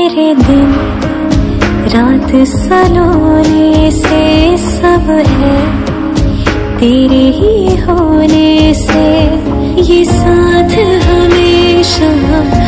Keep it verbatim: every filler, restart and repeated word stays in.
तेरे दिन रात सलोने से सब है तेरे ही होने से, ये साथ हमेशा